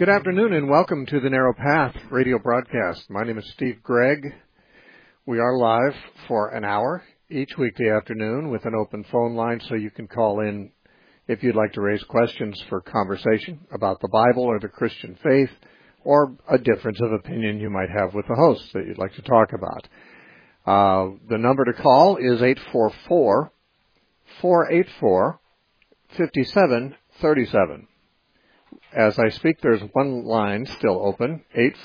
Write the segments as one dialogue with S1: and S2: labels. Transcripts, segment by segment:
S1: Good afternoon and welcome to the Narrow Path radio broadcast. My name is Steve Gregg. We are live for an hour each weekday afternoon with an open phone line so you can call in if you'd like to raise questions for conversation about the Bible or the Christian faith or a difference of opinion you might have with the host that you'd like to talk about. The number to call is 844-484-5737. As I speak, there's one line still open,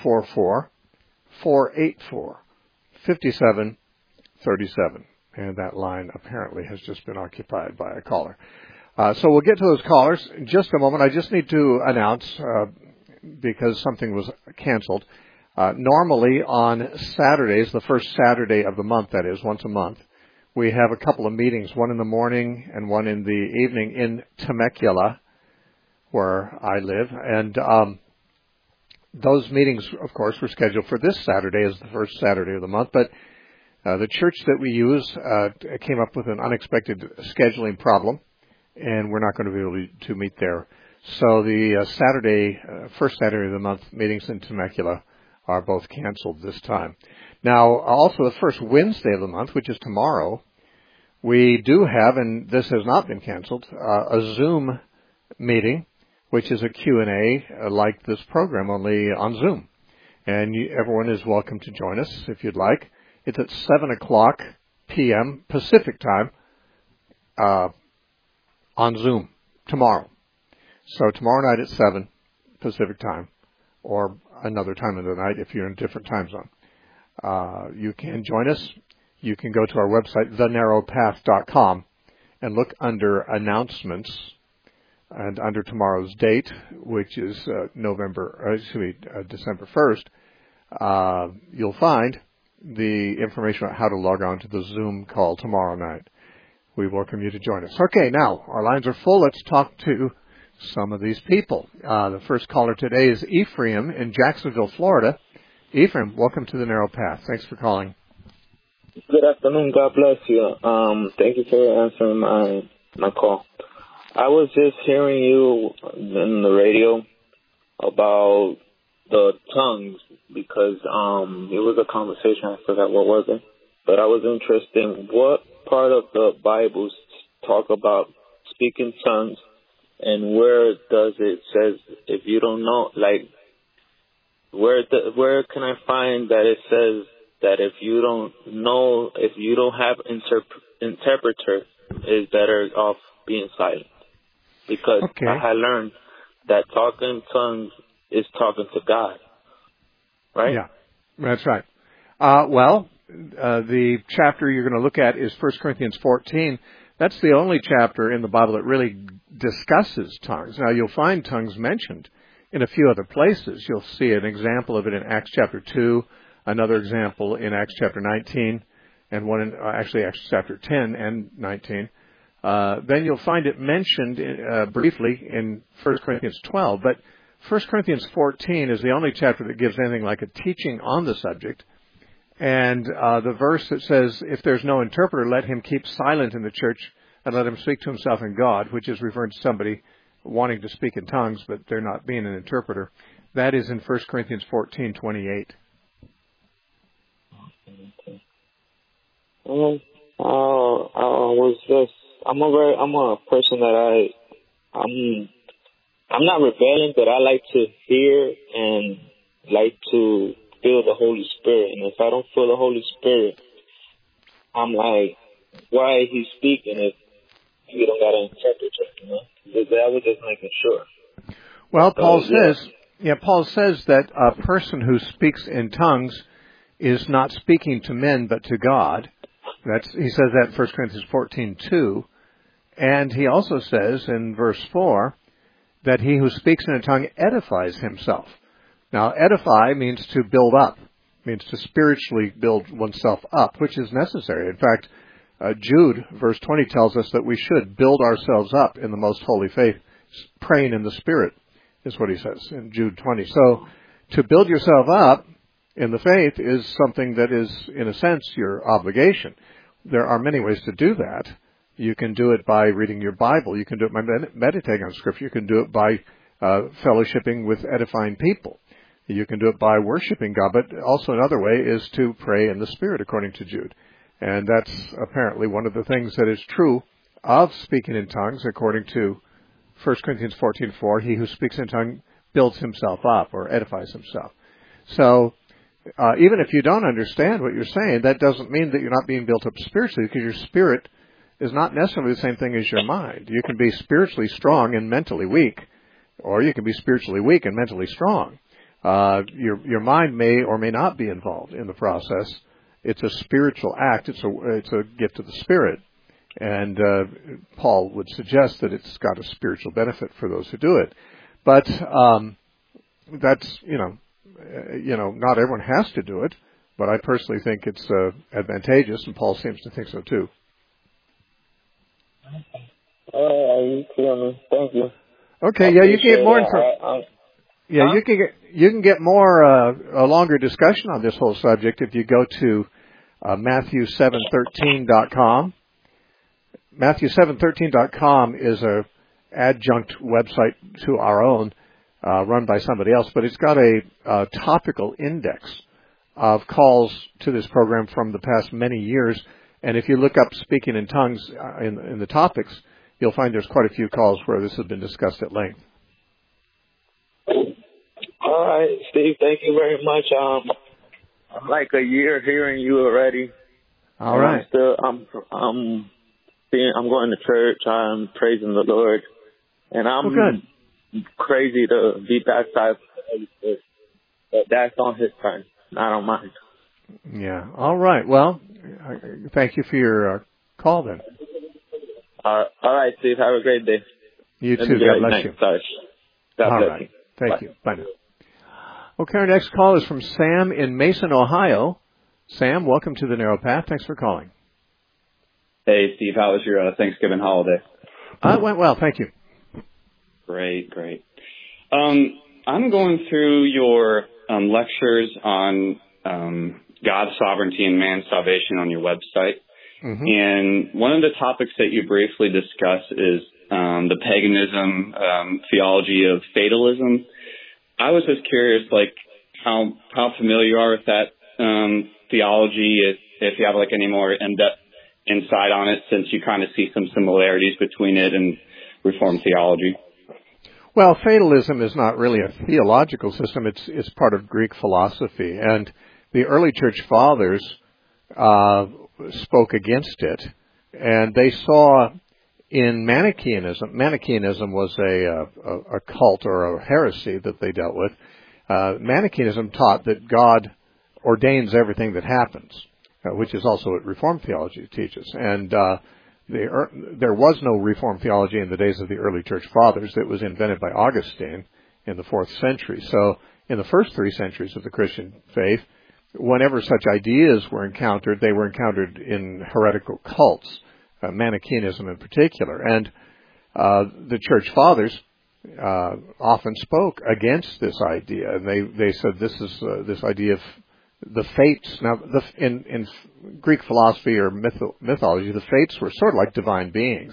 S1: 844-484-5737. And that line apparently has just been occupied by a caller. So we'll get to those callers in just a moment. I just need to announce, because something was canceled, normally on Saturdays, the first Saturday of the month, that is, once a month, we have a couple of meetings, one in the morning and one in the evening in Temecula, where I live. And those meetings, of course, were scheduled for this Saturday as the first Saturday of the month. But the church that we use came up with an unexpected scheduling problem, and we're not going to be able to meet there. So the first Saturday of the month meetings in Temecula are both canceled this time. Now, also the first Wednesday of the month, which is tomorrow, we do have, and this has not been canceled, a Zoom meeting, which is a Q&A like this program, only on Zoom. And everyone is welcome to join us if you'd like. It's at 7 o'clock p.m. Pacific time on Zoom tomorrow. So tomorrow night at 7 Pacific time, or another time of the night if you're in a different time zone. You can join us. You can go to our website, thenarrowpath.com, and look under announcements. And under tomorrow's date, which is December 1st, you'll find the information on how to log on to the Zoom call tomorrow night. We welcome you to join us. Okay, now, our lines are full. Let's talk to some of these people. The first caller today is Ephraim in Jacksonville, Florida. Ephraim, welcome to the Narrow Path. Thanks for calling.
S2: Good afternoon. God bless you. Thank you for answering my call. I was just hearing you in the radio about the tongues because it was a conversation. I forgot what was it, but I was interested in what part of the Bible talk about speaking tongues, and where does it says if you don't know, like where can I find that it says that if you don't know, if you don't have interpreter, is better off being silent? Because
S1: okay.
S2: I had learned that talking tongues is talking to God, right?
S1: Yeah, that's right. The chapter you're going to look at is 1 Corinthians 14. That's the only chapter in the Bible that really discusses tongues. Now, you'll find tongues mentioned in a few other places. You'll see an example of it in Acts chapter 2, another example in Acts chapter 19, and one in Acts chapter 10 and 19. Then you'll find it mentioned briefly in 1 Corinthians 12, but 1 Corinthians 14 is the only chapter that gives anything like a teaching on the subject. And the verse that says, if there's no interpreter, let him keep silent in the church and let him speak to himself in God, which is referring to somebody wanting to speak in tongues, but they're not being an interpreter. That is in 1 Corinthians 14:28.
S2: I'm a person that I'm not rebelling, but I like to hear and like to feel the Holy Spirit. And if I don't feel the Holy Spirit, I'm like, why is he speaking if you don't got an interpreter? You know, I was just making sure.
S1: Well, Paul says that a person who speaks in tongues is not speaking to men but to God. He says that in 1 Corinthians 14:2. And he also says in verse 4 that he who speaks in a tongue edifies himself. Now, edify means to build up, means to spiritually build oneself up, which is necessary. In fact, Jude, verse 20, tells us that we should build ourselves up in the most holy faith, praying in the Spirit, is what he says in Jude 20. So, to build yourself up in the faith is something that is, in a sense, your obligation. There are many ways to do that. You can do it by reading your Bible. You can do it by meditating on Scripture. You can do it by fellowshipping with edifying people. You can do it by worshiping God, but also another way is to pray in the Spirit, according to Jude. And that's apparently one of the things that is true of speaking in tongues, according to 1 Corinthians 14:4. He who speaks in tongue builds himself up or edifies himself. So even if you don't understand what you're saying, that doesn't mean that you're not being built up spiritually, because your spirit is not necessarily the same thing as your mind. You can be spiritually strong and mentally weak, or you can be spiritually weak and mentally strong. Your mind may or may not be involved in the process. It's a spiritual act. It's a gift of the Spirit. And Paul would suggest that it's got a spiritual benefit for those who do it. But that's, not everyone has to do it. But I personally think it's advantageous, and Paul seems to think so too.
S2: Thank you.
S1: Okay, yeah, you can get more information. Yeah, you can get more a longer discussion on this whole subject if you go to Matthew713.com. Matthew713.com is a adjunct website to our own, run by somebody else, but it's got a topical index of calls to this program from the past many years. And if you look up speaking in tongues in the topics, you'll find there's quite a few calls where this has been discussed at length.
S2: All right, Steve, thank you very much. I'm like a year hearing you already.
S1: All right.
S2: I'm going to church. I'm praising the Lord, and I'm crazy to be baptized. But that's on His turn, not on mine.
S1: Yeah. All right. Well, thank you for your call then.
S2: All right, Steve. Have a great day.
S1: You too. God bless you.
S2: Sorry. God bless you.
S1: Thank you. Bye now. Okay, our next call is from Sam in Mason, Ohio. Sam, welcome to the Narrow Path. Thanks for calling.
S3: Hey, Steve. How was your Thanksgiving holiday?
S1: It went well. Thank you.
S3: Great. I'm going through your lectures on God's sovereignty and man's salvation on your website. Mm-hmm. And one of the topics that you briefly discuss is the paganism theology of fatalism. I was just curious, how familiar you are with that theology, if you have any more in-depth insight on it, since you kind of see some similarities between it and Reformed theology.
S1: Well, fatalism is not really a theological system. It's part of Greek philosophy, and the early church fathers spoke against it, and they saw in Manichaeanism was a cult or a heresy that they dealt with. Manichaeanism taught that God ordains everything that happens, which is also what Reformed theology teaches. And there was no Reformed theology in the days of the early church fathers. It was invented by Augustine in the 4th century. So in the first 3 centuries of the Christian faith, whenever such ideas were encountered, they were encountered in heretical cults, Manichaeanism in particular. And the church fathers often spoke against this idea. And they said this is this idea of the fates. Now, in Greek philosophy or mythology, the fates were sort of like divine beings,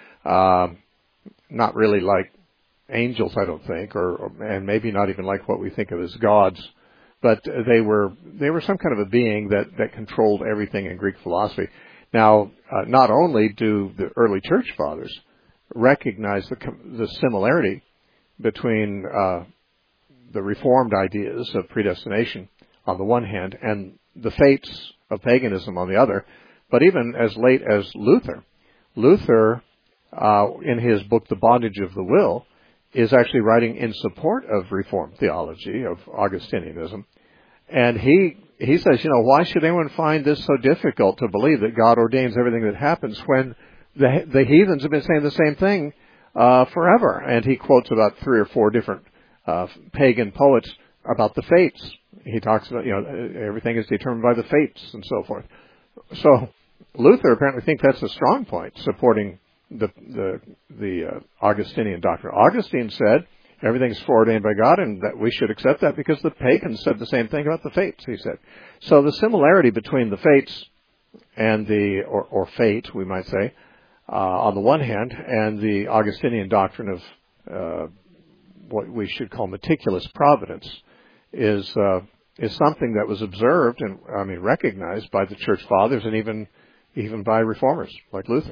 S1: not really like angels, I don't think, and maybe not even like what we think of as gods. But they were some kind of a being that controlled everything in Greek philosophy. Now, not only do the early church fathers recognize the similarity between the Reformed ideas of predestination on the one hand and the fates of paganism on the other, but even as late as Luther, in his book The Bondage of the Will, is actually writing in support of Reformed theology, of Augustinianism. And he says, why should anyone find this so difficult to believe that God ordains everything that happens when the heathens have been saying the same thing forever? And he quotes about 3 or 4 different pagan poets about the fates. He talks about, everything is determined by the fates and so forth. So Luther apparently thinks that's a strong point, supporting the Augustinian doctrine. Augustine said everything's foreordained by God, and that we should accept that because the pagans said the same thing about the fates, he said. So the similarity between the fates and or fate, we might say, on the one hand, and the Augustinian doctrine of what we should call meticulous providence is something that was observed and recognized by the church fathers and even by reformers like Luther.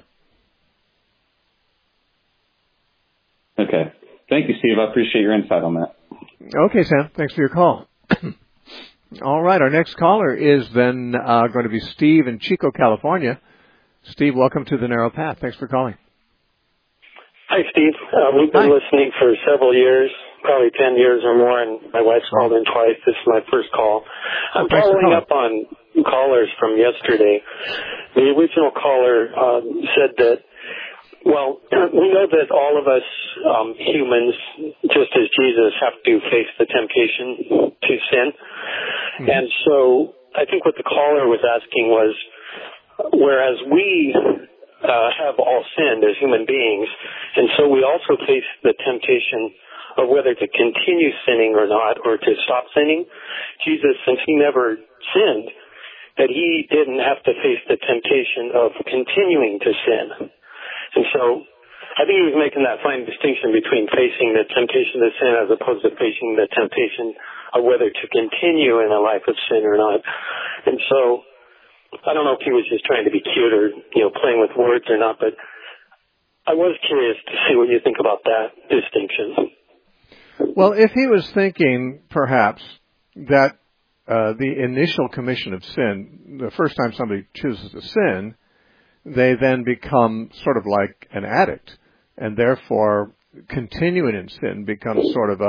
S3: Okay. Thank you, Steve. I appreciate your insight on that.
S1: Okay, Sam. Thanks for your call. All right. Our next caller is then going to be Steve in Chico, California. Steve, welcome to the Narrow Path. Thanks for calling.
S4: Hi, Steve. We've been listening for several years, probably 10 years or more, and my wife's called in twice. This is my first call. I'm following up on callers from yesterday. The original caller said that, well, we know that all of us humans, just as Jesus, have to face the temptation to sin. Mm-hmm. And so I think what the caller was asking was, whereas we have all sinned as human beings, and so we also face the temptation of whether to continue sinning or not, or to stop sinning. Jesus, since he never sinned, that he didn't have to face the temptation of continuing to sin. And so I think he was making that fine distinction between facing the temptation to sin as opposed to facing the temptation of whether to continue in a life of sin or not. And so I don't know if he was just trying to be cute or, playing with words or not, but I was curious to see what you think about that distinction.
S1: Well, if he was thinking, perhaps, that the initial commission of sin, the first time somebody chooses to sin, they then become sort of like an addict, and therefore continuing in sin becomes sort of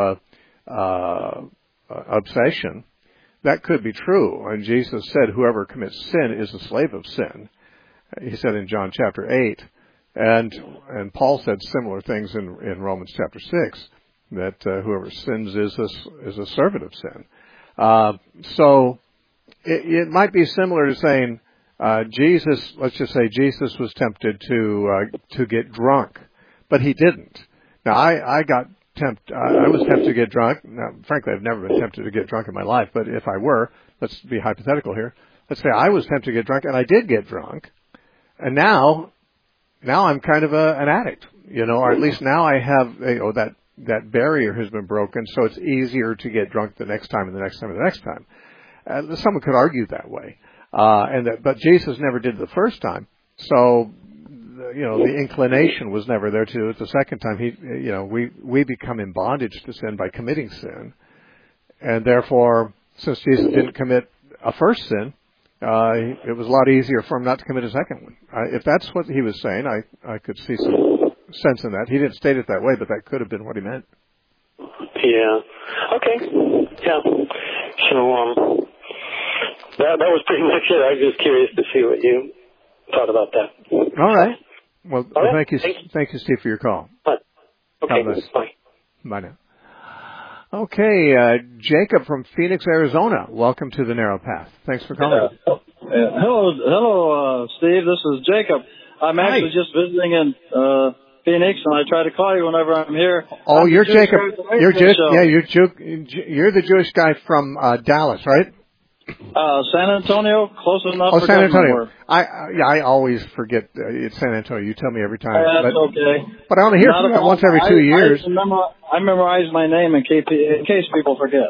S1: a obsession. That could be true. And Jesus said, whoever commits sin is a slave of sin. He said in John chapter 8. And Paul said similar things in Romans chapter 6, that whoever sins is a servant of sin. So it might be similar to saying, Jesus, let's just say Jesus was tempted to get drunk, but he didn't. Now, I was tempted to get drunk. Now, frankly, I've never been tempted to get drunk in my life, but if I were, let's be hypothetical here. Let's say I was tempted to get drunk, and I did get drunk, and now I'm kind of an addict, or at least now I have, that barrier has been broken, so it's easier to get drunk the next time and the next time and the next time. Someone could argue that way. But Jesus never did the first time, so the inclination was never there to do it the second time. We become in bondage to sin by committing sin, and therefore, since Jesus didn't commit a first sin, it was a lot easier for him not to commit a second one. If that's what he was saying, I could see some sense in that. He didn't state it that way, but that could have been what he meant.
S4: Yeah. Okay. Yeah. So that was pretty much it. I was just curious to see what you thought about that.
S1: All right. Well,
S4: all right.
S1: thank you, Steve, for your call.
S4: Bye. Okay.
S1: Bye. Bye now. Okay, Jacob from Phoenix, Arizona. Welcome to the Narrow Path. Thanks for calling.
S5: Hello, Steve. This is Jacob. I'm actually just visiting in Phoenix, and I try to call you whenever I'm here.
S1: Oh, you're Jacob. You're the Jewish guy from Dallas, right?
S5: San Antonio, close enough.
S1: Oh, San Antonio. I always forget it's San Antonio. You tell me every time.
S5: That's okay.
S1: But I only hear from it once every 2 years.
S5: I memorize my name in case people forget.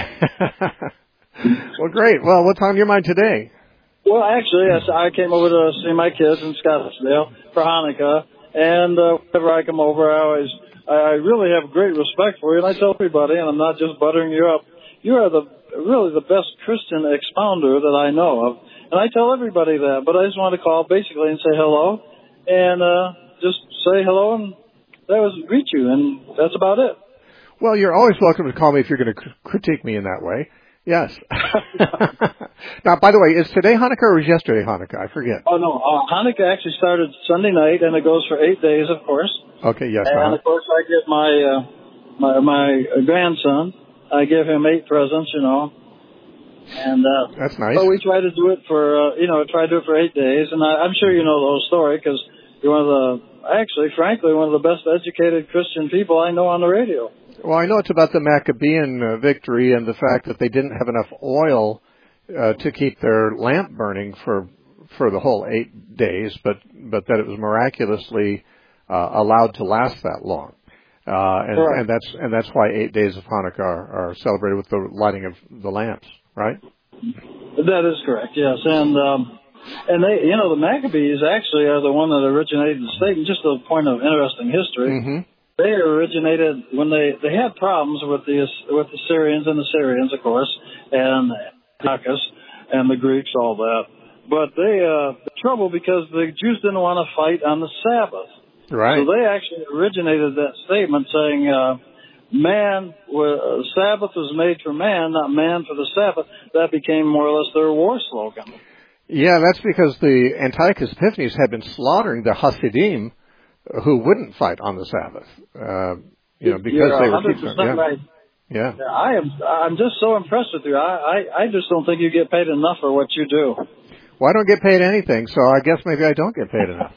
S1: Well, great. Well, what's on your mind today?
S5: Well, actually, I came over to see my kids in Scottsdale for Hanukkah, and whenever I come over, I really have great respect for you, and I tell everybody, and I'm not just buttering you up, you are really the best Christian expounder that I know of. And I tell everybody that, but I just want to call basically and say hello, and just say hello, and greet you, and that's about it.
S1: Well, you're always welcome to call me if you're going to critique me in that way. Yes. Now, by the way, is today Hanukkah or was yesterday Hanukkah? I forget.
S5: Oh, no. Hanukkah actually started Sunday night, and it goes for 8 days, of course.
S1: Okay, yes.
S5: And, of course, I get my grandson. I give him 8 presents, And
S1: that's nice.
S5: So we try to do it for 8 days. And I'm sure you know the whole story because you're frankly, one of the best educated Christian people I know on the radio.
S1: Well, I know it's about the Maccabean victory and the fact that they didn't have enough oil to keep their lamp burning for the whole 8 days, but that it was miraculously allowed to last that long. and that's why 8 days of Hanukkah are celebrated with the lighting of the lamps, right?
S5: That is correct. Yes, and they, the Maccabees actually are the one that originated the statement. Just a point of interesting history.
S1: Mm-hmm.
S5: They originated when they had problems with the Syrians and the Syrians, of course, and Antiochus and the Greeks, all that. But the trouble because the Jews didn't want to fight on the Sabbath.
S1: Right.
S5: So they actually originated that statement saying, Sabbath was made for man, not man for the Sabbath. That became more or less their war slogan.
S1: Yeah, that's because the Antiochus Epiphanes had been slaughtering the Hasidim who wouldn't fight on the Sabbath, because they were keeping
S5: it. Right.
S1: Yeah.
S5: I'm just so impressed with you. I just don't think you get paid enough for what you do.
S1: Well, I don't get paid anything, so I guess maybe I don't get paid enough.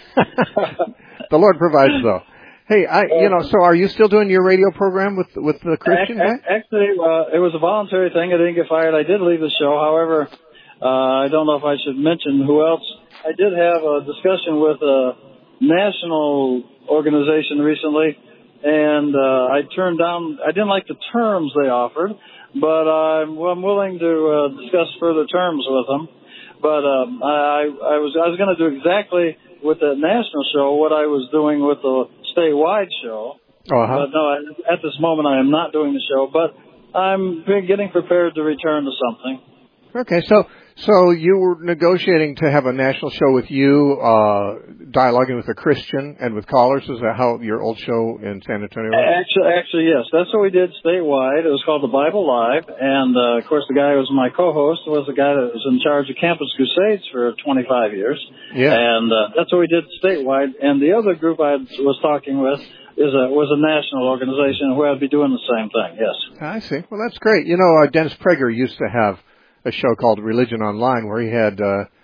S1: The Lord provides, though. Hey, so are you still doing your radio program with the Christian guy?
S5: Actually, it was a voluntary thing. I didn't get fired. I did leave the show. However, I don't know if I should mention who else. I did have a discussion with a national organization recently, and I turned down. I didn't like the terms they offered, but I'm willing to discuss further terms with them. But I was going to do exactly with the national show what I was doing with the statewide show.
S1: Uh-huh.
S5: But no, at this moment I am not doing the show. But I'm getting prepared to return to something.
S1: Okay, so you were negotiating to have a national show with you, dialoguing with a Christian and with callers. Is that how your old show in San Antonio was?
S5: Actually, yes. That's what we did statewide. It was called the Bible Live. And, of course, the guy who was my co-host was the guy that was in charge of Campus Crusades for 25 years.
S1: Yeah.
S5: And that's what we did statewide. And the other group I was talking with was a national organization where I'd be doing the same thing, yes.
S1: I see. Well, that's great. Dennis Prager used to have a show called Religion Online where he had,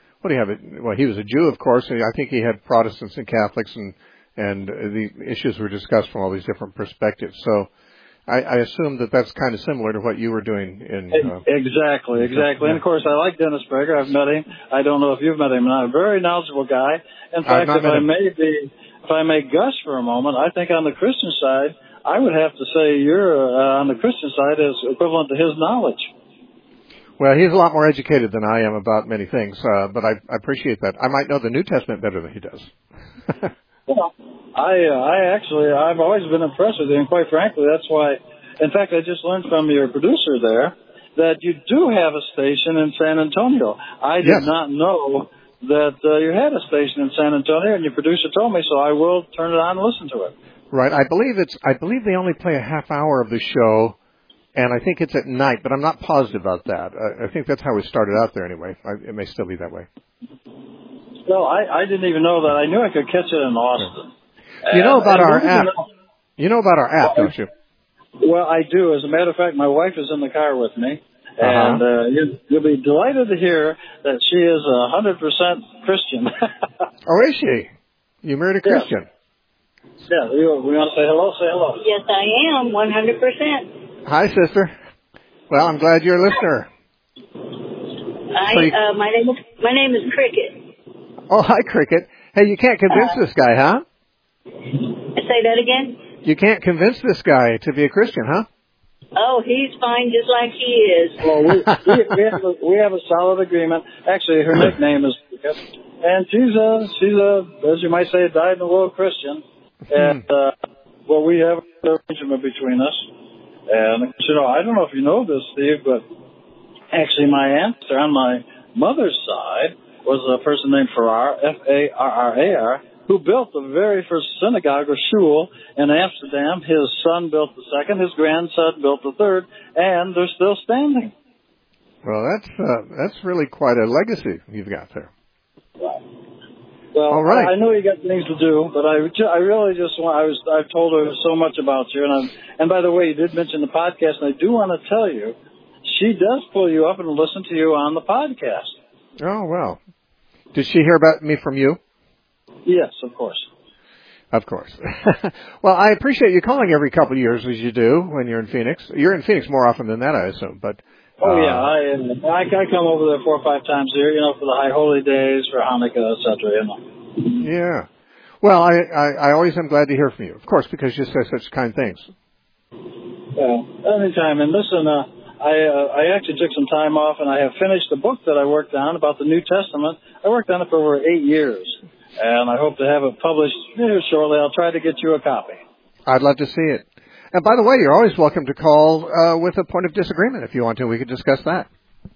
S1: he was a Jew, of course, and I think he had Protestants and Catholics and the issues were discussed from all these different perspectives. So I assume that's kind of similar to what you were doing in...
S5: Exactly. Yeah. And of course I like Dennis Prager. I've met him. I don't know if you've met him or not. A very knowledgeable guy. In fact, if I may gush for a moment, I think on the Christian side, I would have to say you're on the Christian side is equivalent to his knowledge.
S1: Well, he's a lot more educated than I am about many things, but I appreciate that. I might know the New Testament better than he does.
S5: Well, I've always been impressed with him, and quite frankly, that's why, in fact, I just learned from your producer there that you do have a station in San Antonio. I did not know that you had a station in San Antonio, and your producer told me, so I will turn it on and listen to it.
S1: Right. I believe they only play a half hour of the show. And I think it's at night, but I'm not positive about that. I think that's how we started out there anyway. It may still be that way.
S5: Well, I didn't even know that. I knew I could catch it in Austin.
S1: You know about our app. You know about our app, don't you?
S5: Well, I do. As a matter of fact, my wife is in the car with me. And you'll be delighted to hear that she is 100% Christian.
S1: Oh, is she? You married a Christian?
S5: Yeah. We want to say hello? Say hello.
S6: Yes, I am, 100%.
S1: Hi, sister. Well, I'm glad you're a listener.
S6: My name is Cricket.
S1: Oh, hi, Cricket. Hey, you can't convince this guy, huh?
S6: Say that again?
S1: You can't convince this guy to be a Christian, huh?
S6: Oh, he's fine just like he is.
S5: Well, we have a solid agreement. Actually, her nickname is Cricket. And she's a, as you might say, a dyed-in-the-wool Christian. And, we have an arrangement between us. And, I don't know if you know this, Steve, but actually my ancestor on my mother's side was a person named Farrar, Farrar, who built the very first synagogue or shul in Amsterdam. His son built the second, his grandson built the third, and they're still standing.
S1: Well, that's really quite a legacy you've got there.
S5: Well,
S1: all right.
S5: I know you got things to do, but I really just want. I've told her so much about you, and by the way, you did mention the podcast, and I do want to tell you, she does pull you up and listen to you on the podcast.
S1: Oh well, did she hear about me from you?
S5: Yes, of course.
S1: Of course. Well, I appreciate you calling every couple of years as you do when you're in Phoenix. You're in Phoenix more often than that, I assume, but.
S5: Oh yeah, I come over there 4 or 5 times a year, for the High Holy Days, for Hanukkah, etc.
S1: Yeah. Well, I always am glad to hear from you, of course, because you say such kind things.
S5: Well, anytime. And listen, I actually took some time off, and I have finished the book that I worked on about the New Testament. I worked on it for over 8 years, and I hope to have it published shortly. I'll try to get you a copy.
S1: I'd love to see it. And by the way, you're always welcome to call with a point of disagreement if you want to. We could discuss that.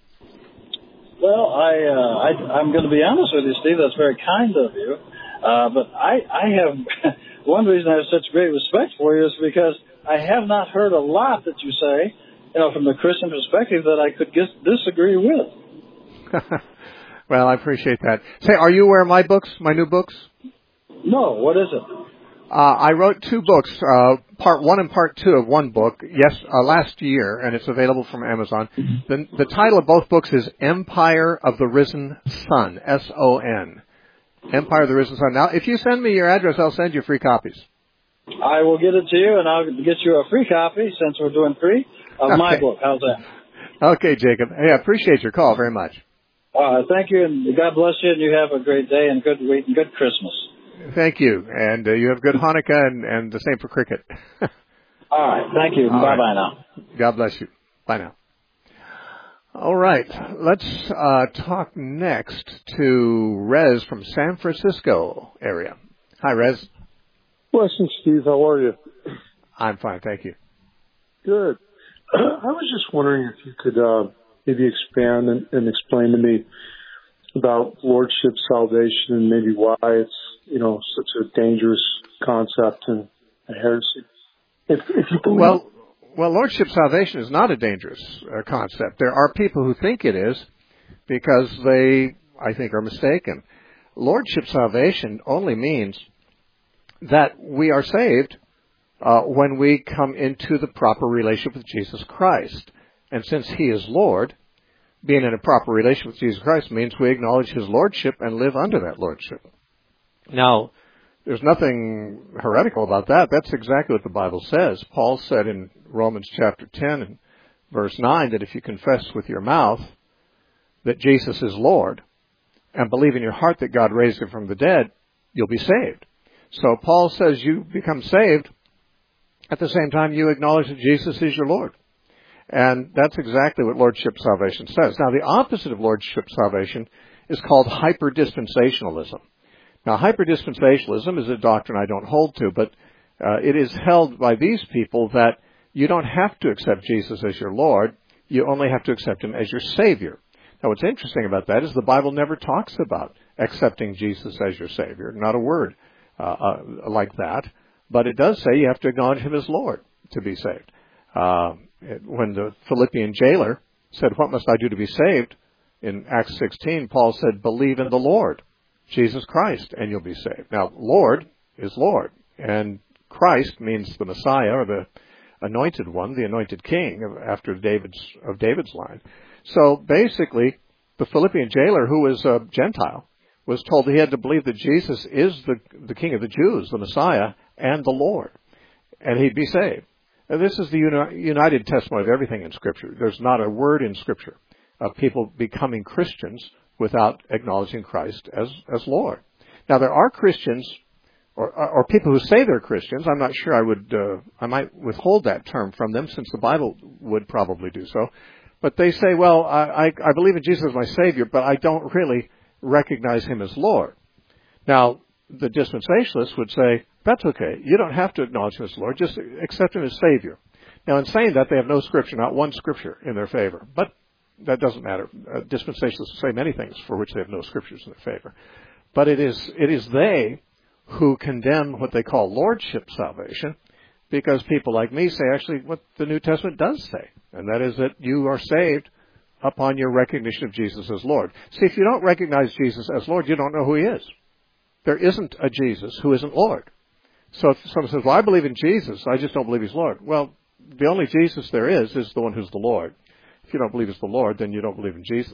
S5: Well, I'm going to be honest with you, Steve. That's very kind of you. But I have one reason I have such great respect for you is because I have not heard a lot that you say, from the Christian perspective that I could disagree with.
S1: Well, I appreciate that. Say, are you aware of my books, my new books?
S5: No. What is it?
S1: I wrote 2 books, part 1 and part 2 of one book, last year, and it's available from Amazon. The title of both books is Empire of the Risen Sun, S-O-N. Empire of the Risen Sun. Now, if you send me your address, I'll send you free copies.
S5: I will get it to you, and I'll get you a free copy, since we're doing free, of my book. How's that?
S1: Okay, Jacob. Hey, I appreciate your call very much.
S5: Thank you, and God bless you, and you have a great day and good week and good Christmas.
S1: Thank you, and you have good Hanukkah, and the same for cricket.
S5: All right, thank you. Bye-bye now.
S1: God bless you. Bye now. All right, let's talk next to Rez from San Francisco area. Hi, Rez.
S7: Blessings, Steve. How are you?
S1: I'm fine, thank you.
S7: Good. I was just wondering if you could maybe expand and explain to me about lordship salvation and maybe why it's such a dangerous concept and a heresy. If you believe
S1: well, lordship salvation is not a dangerous concept. There are people who think it is because they, I think, are mistaken. Lordship salvation only means that we are saved when we come into the proper relationship with Jesus Christ. And since He is Lord, being in a proper relationship with Jesus Christ means we acknowledge His Lordship and live under that Lordship. Now, there's nothing heretical about that. That's exactly what the Bible says. Paul said in Romans chapter 10 and verse 9 that if you confess with your mouth that Jesus is Lord and believe in your heart that God raised Him from the dead, you'll be saved. So Paul says you become saved at the same time you acknowledge that Jesus is your Lord. And that's exactly what Lordship salvation says. Now, the opposite of Lordship salvation is called hyper-dispensationalism. Now, hyper-dispensationalism is a doctrine I don't hold to, but it is held by these people that you don't have to accept Jesus as your Lord. You only have to accept Him as your Savior. Now, what's interesting about that is the Bible never talks about accepting Jesus as your Savior. Not a word like that. But it does say you have to acknowledge Him as Lord to be saved. When the Philippian jailer said, "What must I do to be saved?" in Acts 16, Paul said, "Believe in the Lord, Jesus Christ, and you'll be saved." Now, Lord is Lord, and Christ means the Messiah, or the anointed one, the anointed king after David's line. So basically, the Philippian jailer, who was a Gentile, was told he had to believe that Jesus is the King of the Jews, the Messiah, and the Lord, and he'd be saved. And this is the united testimony of everything in Scripture. There's not a word in Scripture of people becoming Christians without acknowledging Christ as Lord. Now, there are Christians, or people who say they're Christians. I'm not sure I might withhold that term from them, since the Bible would probably do so. But they say, well, I believe in Jesus as my Savior, but I don't really recognize Him as Lord. Now, the dispensationalists would say, that's okay. You don't have to acknowledge Him as Lord. Just accept Him as Savior. Now, in saying that, they have no Scripture, not one Scripture in their favor. But that doesn't matter. Dispensationalists say many things for which they have no Scriptures in their favor. But it is they who condemn what they call lordship salvation, because people like me say actually what the New Testament does say, and that is that you are saved upon your recognition of Jesus as Lord. See, if you don't recognize Jesus as Lord, you don't know who He is. There isn't a Jesus who isn't Lord. So if someone says, well, I believe in Jesus, I just don't believe He's Lord. Well, the only Jesus there is the one who's the Lord. If you don't believe He's the Lord, then you don't believe in Jesus.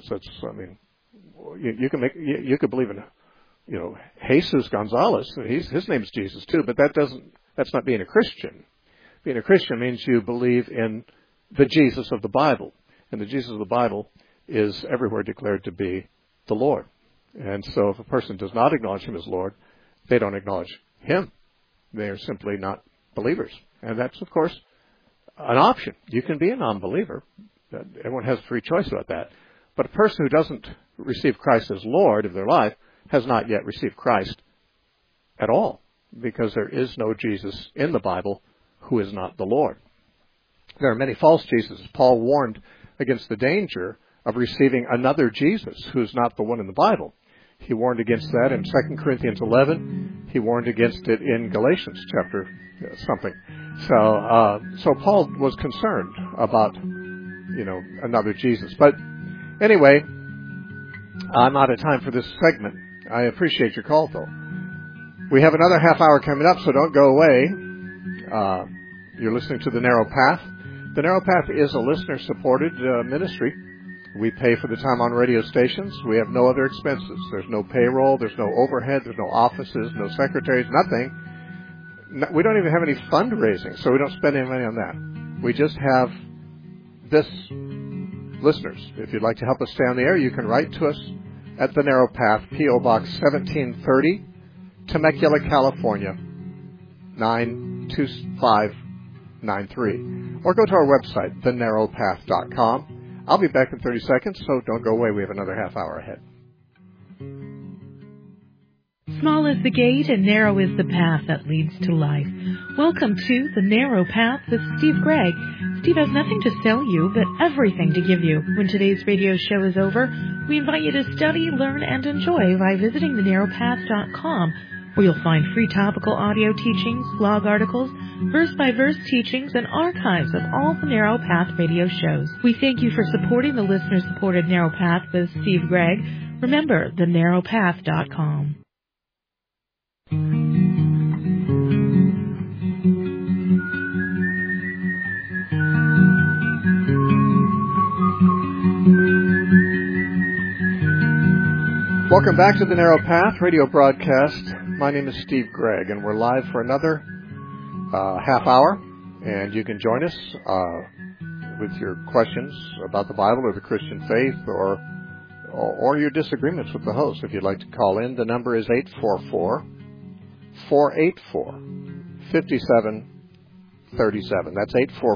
S1: You could believe in, Jesus Gonzalez. His name's Jesus too, but that's not being a Christian. Being a Christian means you believe in the Jesus of the Bible. And the Jesus of the Bible is everywhere declared to be the Lord. And so if a person does not acknowledge Him as Lord, They don't acknowledge Him. They are simply not believers. And that's, of course, an option. You can be a non-believer. Everyone has free choice about that. But a person who doesn't receive Christ as Lord of their life has not yet received Christ at all, because there is no Jesus in the Bible who is not the Lord. There are many false Jesuses. Paul warned against the danger of receiving another Jesus who's not the one in the Bible. He warned against that in 2 Corinthians 11. He warned against it in Galatians chapter something. So Paul was concerned about, another Jesus. But anyway, I'm out of time for this segment. I appreciate your call, though. We have another half hour coming up, so don't go away. You're listening to The Narrow Path. The Narrow Path is a listener-supported ministry. We pay for the time on radio stations. We have no other expenses. There's no payroll. There's no overhead. There's no offices, no secretaries, nothing. We don't even have any fundraising, so we don't spend any money on that. We just have this listeners. If you'd like to help us stay on the air, you can write to us at The Narrow Path, P.O. Box 1730, Temecula, California, 92593. Or go to our website, thenarrowpath.com. I'll be back in 30 seconds, so don't go away. We have another half hour ahead.
S8: Small is the gate and narrow is the path that leads to life. Welcome to The Narrow Path with Steve Gregg. Steve has nothing to sell you, but everything to give you. When today's radio show is over, we invite you to study, learn, and enjoy by visiting thenarrowpath.com, where you'll find free topical audio teachings, blog articles, verse-by-verse teachings, and archives of all the Narrow Path radio shows. We thank you for supporting the listener-supported Narrow Path with Steve Gregg. Remember, thenarrowpath.com.
S1: Welcome back to the Narrow Path radio broadcast. My name is Steve Gregg, and we're live for another half hour. And you can join us with your questions about the Bible or the Christian faith, or your disagreements with the host. If you'd like to call in, the number is 844-484-5737. That's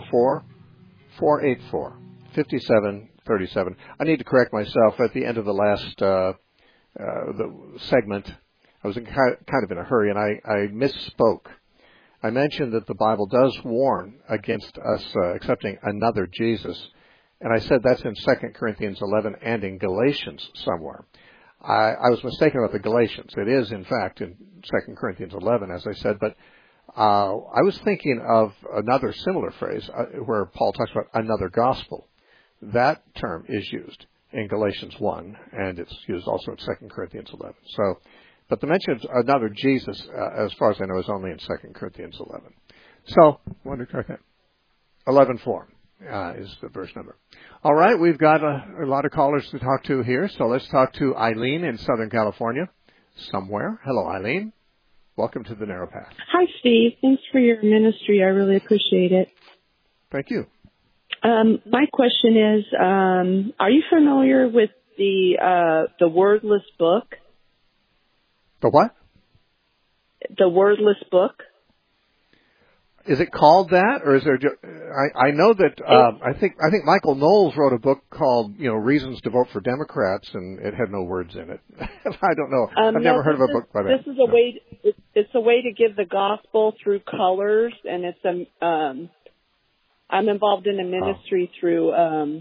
S1: 844-484-5737. I need to correct myself. At the end of the last the segment, I was kind of in a hurry, and I misspoke. I mentioned that the Bible does warn against us accepting another Jesus, and I said that's in 2 Corinthians 11 and in Galatians somewhere. I was mistaken about the Galatians. It is, in fact, in 2 Corinthians 11, as I said, but I was thinking of another similar phrase where Paul talks about another gospel. That term is used in Galatians 1, and it's used also in 2 Corinthians 11. But the mention of another Jesus, as far as I know, is only in 2 Corinthians 11. So, I want to correct that. 11:4 is the verse number. All right, we've got a lot of callers to talk to here, so let's talk to Eileen in Southern California somewhere. Hello, Eileen. Welcome to the Narrow Path.
S9: Hi, Steve. Thanks for your ministry. I really appreciate it.
S1: Thank you.
S9: My question is, are you familiar with the Wordless book?
S1: The what?
S9: The Wordless book.
S1: Is it called that, or is there? I know that I think Michael Knowles wrote a book called Reasons to Vote for Democrats, and it had no words in it. I don't know. I've never heard of a book by that.
S9: This is a way. It's a way to give the gospel through colors, and it's I'm involved in a ministry through.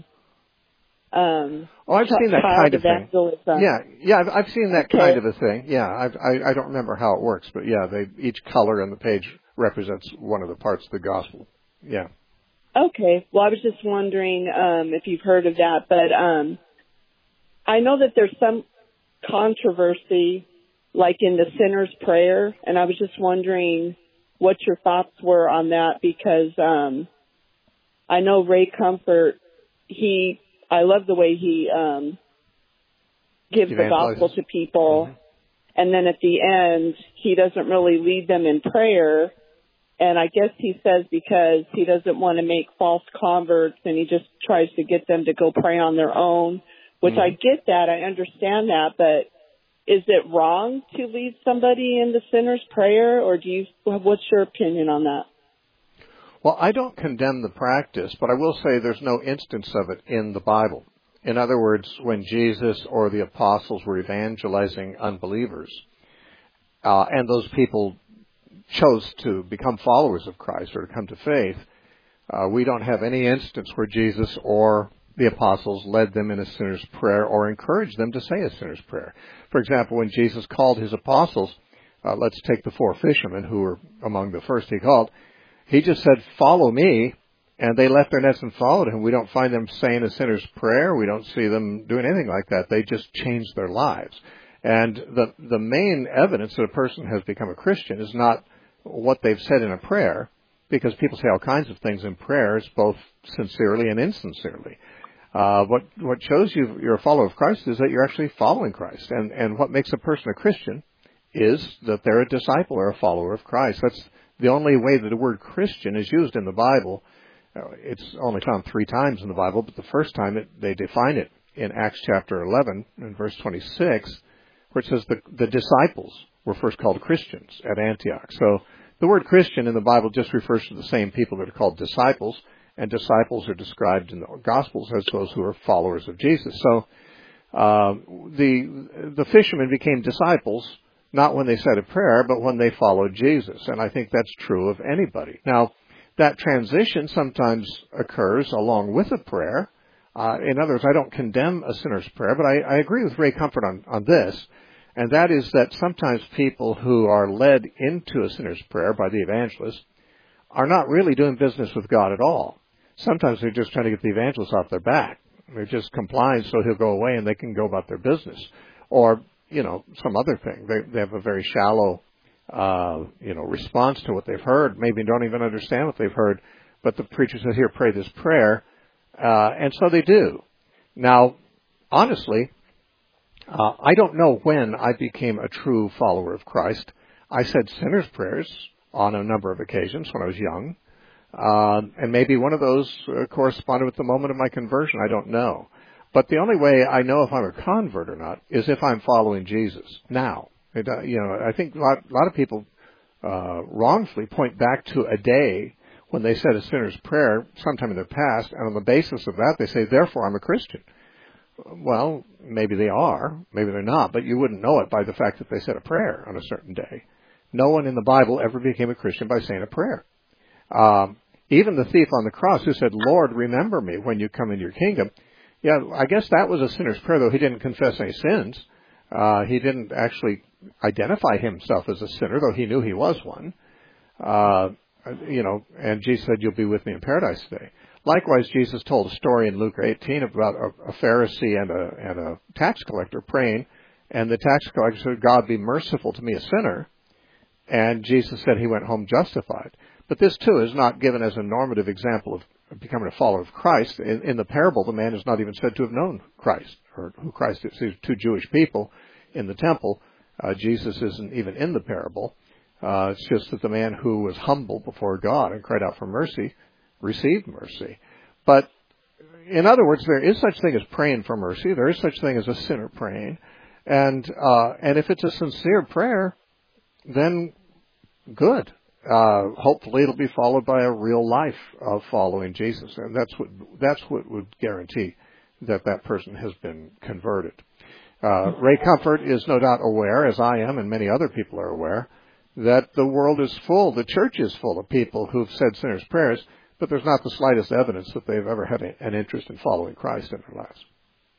S1: I've seen that kind of thing. Yeah, I've seen that kind of a thing. Yeah, I don't remember how it works, but yeah, each color on the page represents one of the parts of the gospel. Yeah.
S9: Okay. Well, I was just wondering if you've heard of that, but I know that there's some controversy, like in the sinner's prayer, and I was just wondering what your thoughts were on that, because I know Ray Comfort, I love the way he gives the gospel to people. Mm-hmm. And then at the end, he doesn't really lead them in prayer. And I guess he says because he doesn't want to make false converts, and he just tries to get them to go pray on their own, which I get that. I understand that. But is it wrong to lead somebody in the sinner's prayer, or what's your opinion on that?
S1: Well, I don't condemn the practice, but I will say there's no instance of it in the Bible. In other words, when Jesus or the apostles were evangelizing unbelievers, and those people chose to become followers of Christ or to come to faith, we don't have any instance where Jesus or the apostles led them in a sinner's prayer or encouraged them to say a sinner's prayer. For example, when Jesus called his apostles, let's take the 4 fishermen who were among the first he called, he just said, "Follow me," and they left their nets and followed him. We don't find them saying a sinner's prayer. We don't see them doing anything like that. They just changed their lives. And the main evidence that a person has become a Christian is not what they've said in a prayer, because people say all kinds of things in prayers, both sincerely and insincerely. What shows you're a follower of Christ is that you're actually following Christ. And what makes a person a Christian is that they're a disciple or a follower of Christ. That's the only way that the word Christian is used in the Bible. It's only found 3 times in the Bible, but the first time they define it in Acts chapter 11 and verse 26, where it says the disciples were first called Christians at Antioch. So the word Christian in the Bible just refers to the same people that are called disciples, and disciples are described in the Gospels as those who are followers of Jesus. So the fishermen became disciples not when they said a prayer, but when they followed Jesus. And I think that's true of anybody. Now, that transition sometimes occurs along with a prayer. In other words, I don't condemn a sinner's prayer, but I agree with Ray Comfort on this, and that is that sometimes people who are led into a sinner's prayer by the evangelist are not really doing business with God at all. Sometimes they're just trying to get the evangelist off their back. They're just complying so he'll go away and they can go about their business. Or, some other thing. They have a very shallow, response to what they've heard. Maybe don't even understand what they've heard, but the preacher says, "Here, pray this prayer," and so they do. Now, honestly, I don't know when I became a true follower of Christ. I said sinner's prayers on a number of occasions when I was young, and maybe one of those corresponded with the moment of my conversion. I don't know. But the only way I know if I'm a convert or not is if I'm following Jesus now. I think a lot of people wrongfully point back to a day when they said a sinner's prayer sometime in their past, and on the basis of that they say, "Therefore, I'm a Christian." Well, maybe they are, maybe they're not, but you wouldn't know it by the fact that they said a prayer on a certain day. No one in the Bible ever became a Christian by saying a prayer. Even the thief on the cross who said, "Lord, remember me when you come into your kingdom." Yeah, I guess that was a sinner's prayer, though he didn't confess any sins. He didn't actually identify himself as a sinner, though he knew he was one. And Jesus said, "You'll be with me in paradise today." Likewise, Jesus told a story in Luke 18 about a Pharisee and a tax collector praying, and the tax collector said, "God, be merciful to me, a sinner." And Jesus said he went home justified. But this, too, is not given as a normative example of becoming a follower of Christ. In the parable, the man is not even said to have known Christ, or who Christ is. These 2 Jewish people in the temple. Jesus isn't even in the parable. It's just that the man who was humble before God and cried out for mercy received mercy. But in other words, there is such thing as praying for mercy. There is such thing as a sinner praying. And if it's a sincere prayer, then good. Hopefully it'll be followed by a real life of following Jesus, and that's what would guarantee that person has been converted. Ray Comfort is no doubt aware, as I am and many other people are aware, that the world is full, the church is full of people who've said sinner's prayers, but there's not the slightest evidence that they've ever had an interest in following Christ in their lives.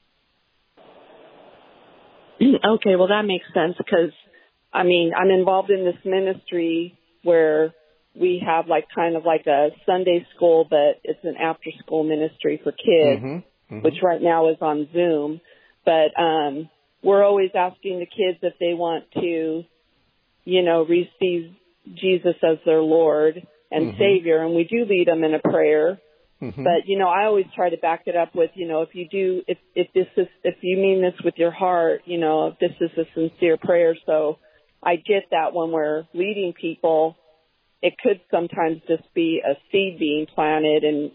S9: Okay, well that makes sense, because I'm involved in this ministry where we have kind of a Sunday school, but it's an after-school ministry for kids, which right now is on Zoom. But we're always asking the kids if they want to, receive Jesus as their Lord and Savior, and we do lead them in a prayer. But I always try to back it up with, if you mean this with your heart, if this is a sincere prayer. So I get that when we're leading people, it could sometimes just be a seed being planted, and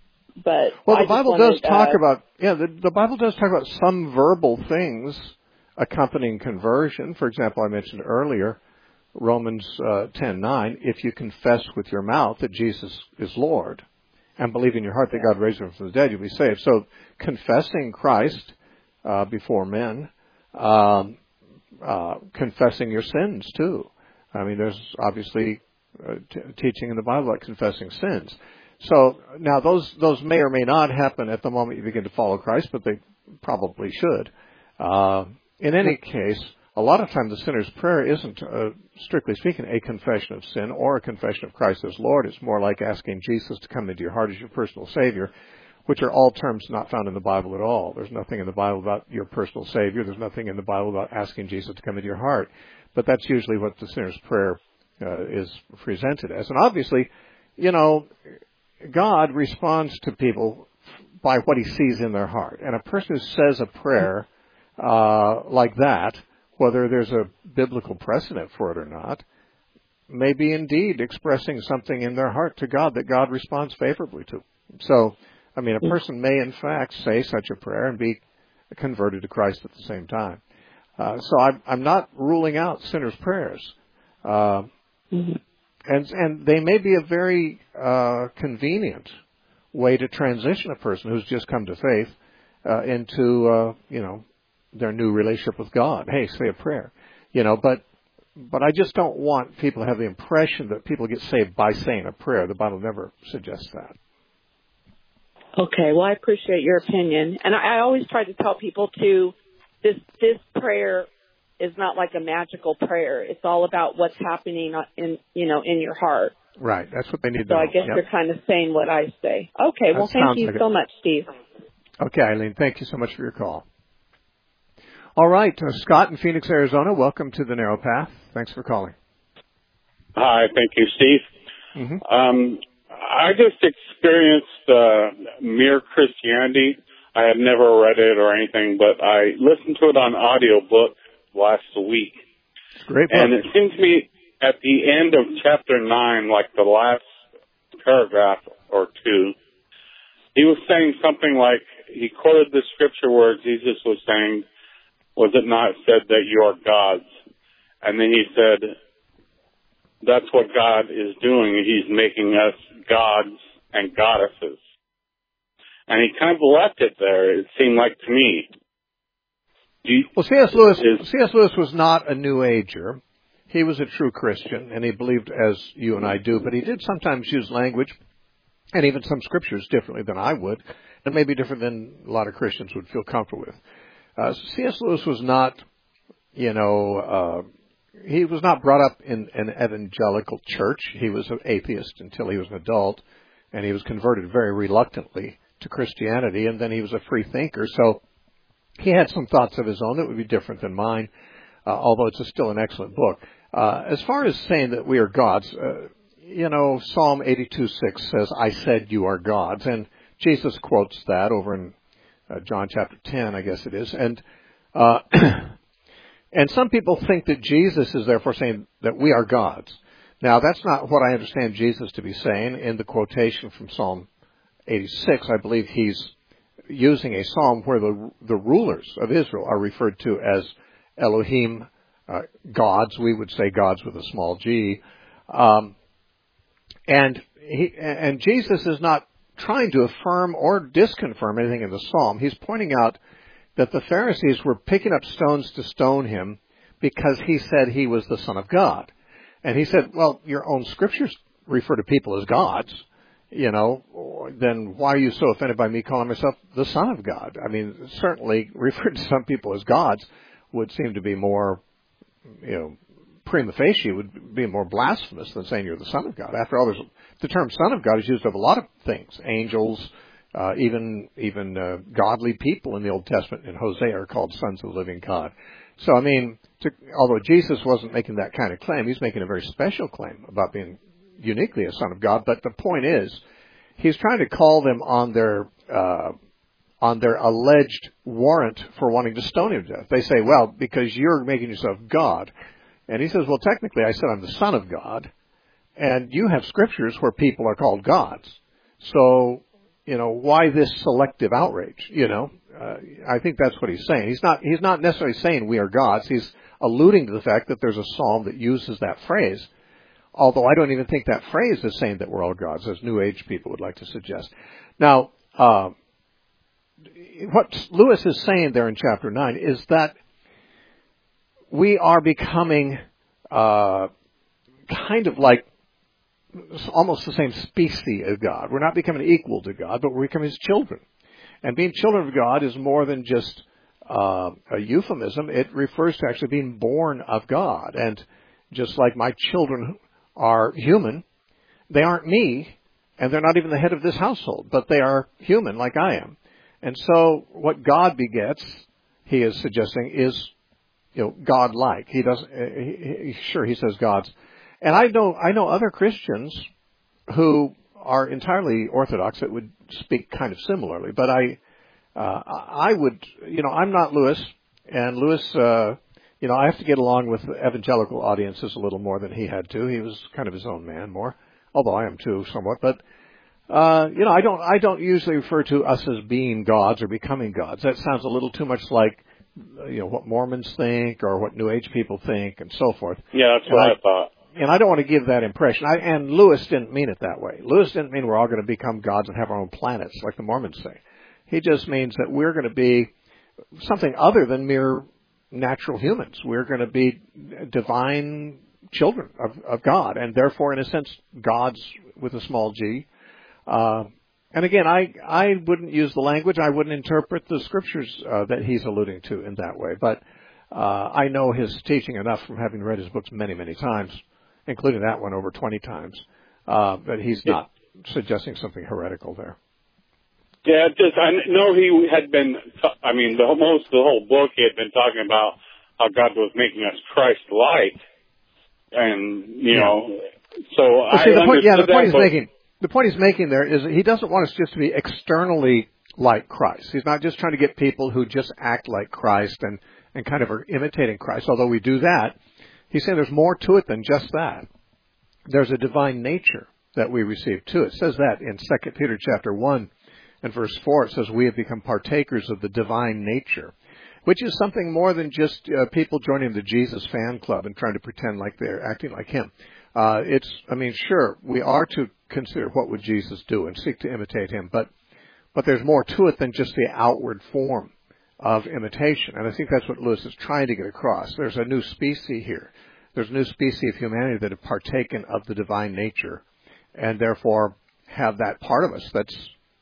S9: but
S1: the Bible does talk about the Bible does talk about some verbal things accompanying conversion. For example, I mentioned earlier, Romans 10:9, if you confess with your mouth that Jesus is Lord and believe in your heart that God raised him from the dead, you'll be saved. So confessing Christ before men, confessing your sins too. I mean, there's obviously teaching in the Bible about confessing sins. So now those may or may not happen at the moment you begin to follow Christ, but they probably should. In any case, a lot of times the sinner's prayer isn't, strictly speaking, a confession of sin or a confession of Christ as Lord. It's more like asking Jesus to come into your heart as your personal Savior, which are all terms not found in the Bible at all. There's nothing in the Bible about your personal Savior. There's nothing in the Bible about asking Jesus to come into your heart. But that's usually what the sinner's prayer is presented as. And obviously, God responds to people by what he sees in their heart. And a person who says a prayer like that, whether there's a biblical precedent for it or not, may be indeed expressing something in their heart to God that God responds favorably to. So, I mean, a person may in fact say such a prayer and be converted to Christ at the same time. So I'm not ruling out sinners' prayers. And they may be a very convenient way to transition a person who's just come to faith into, their new relationship with God. Hey, say a prayer. But I just don't want people to have the impression that people get saved by saying a prayer. The Bible never suggests that.
S9: Okay, well, I appreciate your opinion. And I always try to tell people, too, this prayer is not like a magical prayer. It's all about what's happening in your heart.
S1: Right, that's what they need to know.
S9: So I guess you're kind of saying what I say. Okay, well, thank you so much, Steve.
S1: Okay, Eileen, thank you so much for your call. All right, Scott in Phoenix, Arizona, welcome to the Narrow Path. Thanks for calling.
S10: Hi, thank you, Steve.
S1: Mm-hmm.
S10: I just experienced Mere Christianity. I had never read it or anything, but I listened to it on audiobook last week.
S1: It's a great book.
S10: And it seems to me at the end of chapter 9, like the last paragraph or two, he was saying something like, he quoted the scripture where Jesus was saying, was it not said that you are gods? And then he said, that's what God is doing. He's making us gods and goddesses. And he kind of left it there, it seemed like to me.
S1: Well, C.S. Lewis was not a New Ager. He was a true Christian, and he believed as you and I do, but he did sometimes use language and even some scriptures differently than I would, and maybe different than a lot of Christians would feel comfortable with. C.S. Lewis was not, he was not brought up in an evangelical church. He was an atheist until he was an adult, and he was converted very reluctantly to Christianity, and then he was a free thinker. So he had some thoughts of his own that would be different than mine, although it's still an excellent book. As far as saying that we are gods, Psalm 82:6 says, I said you are gods, and Jesus quotes that over in John chapter 10, I guess it is. And some people think that Jesus is therefore saying that we are gods. Now, that's not what I understand Jesus to be saying. In the quotation from Psalm 86, I believe he's using a psalm where the rulers of Israel are referred to as Elohim, gods. We would say gods with a small g. And Jesus is not trying to affirm or disconfirm anything in the psalm. He's pointing out that the Pharisees were picking up stones to stone him because he said he was the Son of God. And he said, well, your own scriptures refer to people as gods, then why are you so offended by me calling myself the Son of God? I mean, certainly referring to some people as gods would seem to be more, prima facie would be more blasphemous than saying you're the Son of God. After all, the term Son of God is used of a lot of things. Angels, even godly people in the Old Testament in Hosea are called sons of the living God. So, I mean, although Jesus wasn't making that kind of claim, he's making a very special claim about being uniquely a Son of God. But the point is, he's trying to call them on their alleged warrant for wanting to stone him to death. They say, well, because you're making yourself God. And he says, well, technically I said I'm the Son of God, and you have scriptures where people are called gods. So why this selective outrage? I think that's what he's saying. He's not necessarily saying we are gods. He's alluding to the fact that there's a psalm that uses that phrase. Although I don't even think that phrase is saying that we're all gods, as New Age people would like to suggest. Now, what Lewis is saying there in chapter 9 is that we are becoming kind of like almost the same species of God. We're not becoming equal to God, but we're becoming His children. And being children of God is more than just a euphemism. It refers to actually being born of God. And just like my children are human, they aren't me, and they're not even the head of this household, but they are human like I am. And so what God begets, he is suggesting, is God-like. He doesn't. He says gods. And I know other Christians who are entirely Orthodox that would speak kind of similarly. But I would, I'm not Lewis, and Lewis, I have to get along with evangelical audiences a little more than he had to. He was kind of his own man more, although I am too somewhat. But I don't usually refer to us as being gods or becoming gods. That sounds a little too much like what Mormons think or what New Age people think and so forth.
S10: Yeah, that's what I thought.
S1: And I don't want to give that impression. And Lewis didn't mean it that way. Lewis didn't mean we're all going to become gods and have our own planets like the Mormons say. He just means that we're going to be something other than mere natural humans. We're going to be divine children of God, and therefore, in a sense, gods with a small g. And again, I wouldn't use the language. I wouldn't interpret the scriptures that he's alluding to in that way. But I know his teaching enough from having read his books many, many times, including that one over 20 times, that he's not suggesting something heretical there.
S10: Yeah, I know he had been, the whole book he had been talking about how God was making us Christ-like. And, so
S1: the point he's making there is that he doesn't want us just to be externally like Christ. He's not just trying to get people who just act like Christ and kind of are imitating Christ, although we do that. He's saying there's more to it than just that. There's a divine nature that we receive too. It says that in 2 Peter chapter 1 and verse 4. It says we have become partakers of the divine nature, which is something more than just people joining the Jesus fan club and trying to pretend like they're acting like him. Sure, we are to consider what would Jesus do and seek to imitate him, but there's more to it than just the outward form of imitation. And I think that's what Lewis is trying to get across. There's a new species here. There's a new species of humanity that have partaken of the divine nature and therefore have that part of us that's,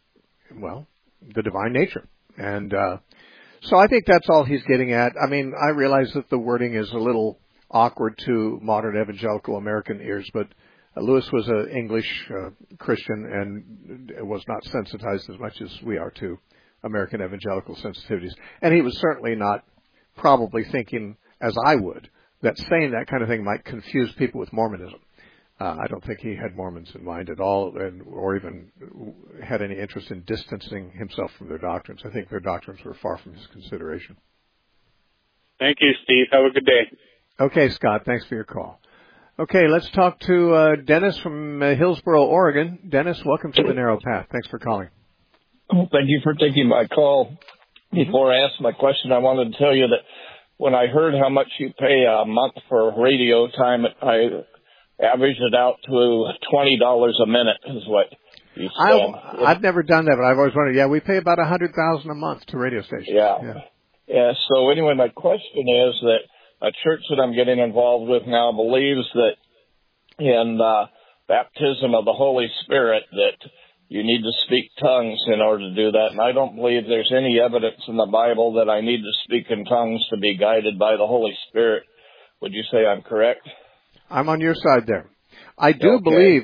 S1: the divine nature. And so I think that's all he's getting at. I mean, I realize that the wording is a little awkward to modern evangelical American ears, but Lewis was an English Christian and was not sensitized as much as we are to American evangelical sensitivities. And he was certainly not probably thinking, as I would, that saying that kind of thing might confuse people with Mormonism. I don't think he had Mormons in mind at all, or even had any interest in distancing himself from their doctrines. I think their doctrines were far from his consideration.
S10: Thank you, Steve. Have a good day.
S1: Okay, Scott. Thanks for your call. Okay, let's talk to Dennis from Hillsboro, Oregon. Dennis, welcome to the Narrow Path. Thanks for calling.
S11: Well, thank you for taking my call. Before I ask my question, I wanted to tell you that when I heard how much you pay a month for radio time, I averaged it out to $20 a minute is what you spend.
S1: I've never done that, but I've always wondered. Yeah, we pay about $100,000 a month to radio stations.
S11: Yeah. So anyway, my question is that a church that I'm getting involved with now believes that in baptism of the Holy Spirit that you need to speak tongues in order to do that. And I don't believe there's any evidence in the Bible that I need to speak in tongues to be guided by the Holy Spirit. Would you say I'm correct?
S1: I'm on your side there. I do believe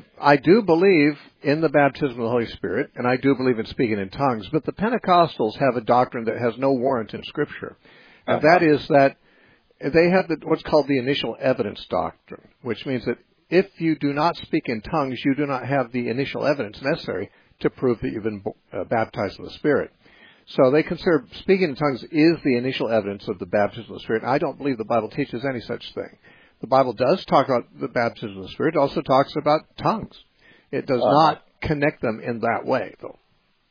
S1: in the baptism of the Holy Spirit, and I do believe in speaking in tongues, but the Pentecostals have a doctrine that has no warrant in Scripture. And that is that they have what's called the initial evidence doctrine, which means that if you do not speak in tongues, you do not have the initial evidence necessary to prove that you've been baptized in the Spirit. So they consider speaking in tongues is the initial evidence of the baptism of the Spirit. And I don't believe the Bible teaches any such thing. The Bible does talk about the baptism of the Spirit. It also talks about tongues. It does not connect them in that way, though.